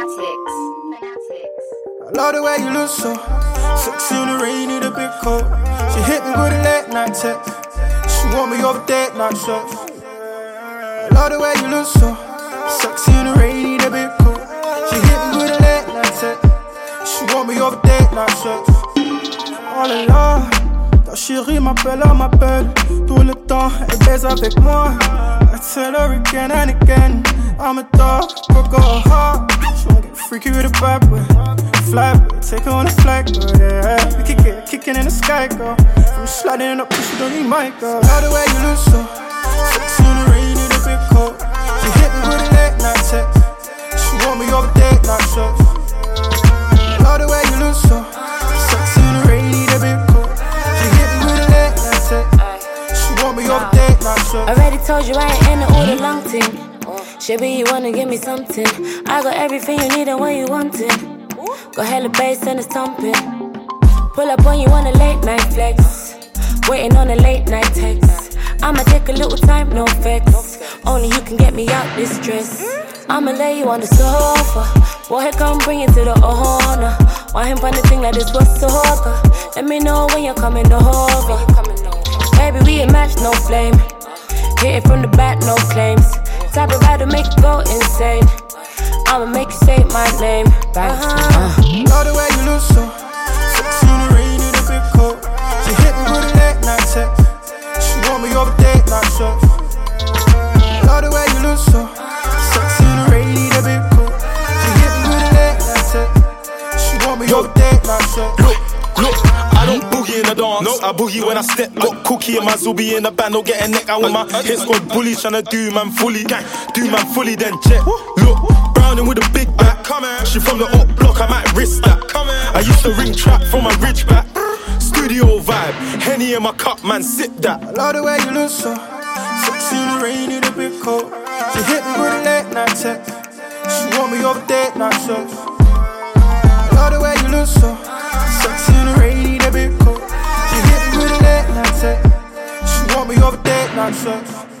I love the way you look so sexy in the rain, need a big coat. She hit me with a late night text. She want me over date night shots. I love the way you look so sexy in the rain, need a big coat. She hit me with a late night text. She want me over date night shots. Oh là là, ta chérie m'appelle. Tout le temps, elle baise avec moi. I tell her again and again, I'm a dog, but go hard. She wanna get freaky with a bad boy. Fly boy, take her on a flight, girl, yeah. We can get kicking in the sky, girl. From sliding up, push it on you, my girl. Love the way you look so sexy in the rain, in a big coat. She hit me with a late night text. She want me over date night shots. Love the way you look so sexy in the rain, in a big coat. She hit me with a late night text. She want me over date night shots. Already told you I ain't in the order long thing. Shabby, you wanna give me something. I got everything you need and what you wanted. Got hella bass and it's thumping. Pull up on you on a late night flex. Waiting on a late night text. I'ma take a little time, no vex. Only you can get me out this stress. I'ma lay you on the sofa. Boy, come bring it to the owner. Why him find the thing like this was so hard? Let me know when you're coming over. Baby, we a match, no flame. Hit it from the back, no claims. Type of ride to make you go insane. I'ma make you say my name. Love the way you look so sexy in the rain, in a big coat. She hit me with a late night text. She want me over date night shots. Love the way you look so sexy in the rain, in a big coat. She hit me with a late night text. She want me over date night shots. Look, I don't boogie in the dance. Nope. I boogie when I step. Got Cookie and my Zubi in the band. Don't get a neck. I want my hit squad bullies tryna do man fully. Do man fully, then check. Look, Browning with a big back. She from the up block, I might risk that. I used to ring trap from my ridge back. Studio vibe, Henny in my cup, man, sip that. I love the way you look so sexy in the rain, in a big coat. She hit me with a late night text. She want me over date night shots. I love the way you look so sexy in the rain, in a big coat. She hit me with a late night text. She want me over date night shots.